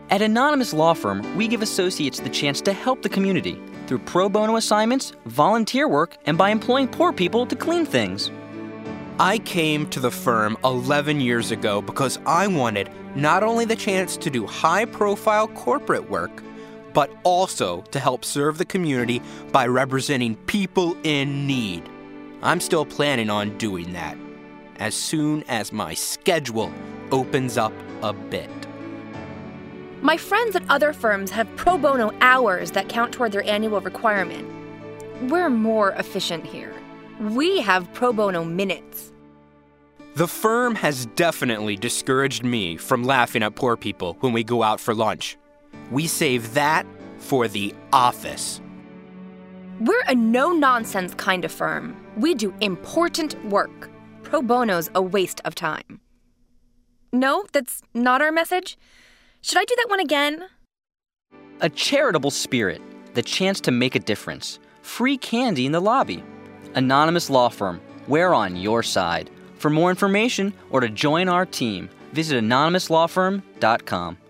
At Anonymous Law Firm, we give associates the chance to help the community through pro bono assignments, volunteer work, and by employing poor people to clean things. I came to the firm 11 years ago because I wanted not only the chance to do high-profile corporate work, but also to help serve the community by representing people in need. I'm still planning on doing that as soon as my schedule opens up a bit. My friends at other firms have pro bono hours that count toward their annual requirement. We're more efficient here. We have pro bono minutes. The firm has definitely discouraged me from laughing at poor people when we go out for lunch. We save that for the office. We're a no-nonsense kind of firm. We do important work. Pro bono's a waste of time. No, that's not our message? Should I do that one again? A charitable spirit, the chance to make a difference. Free candy in the lobby. Anonymous Law Firm, we're on your side. For more information or to join our team, visit anonymouslawfirm.com.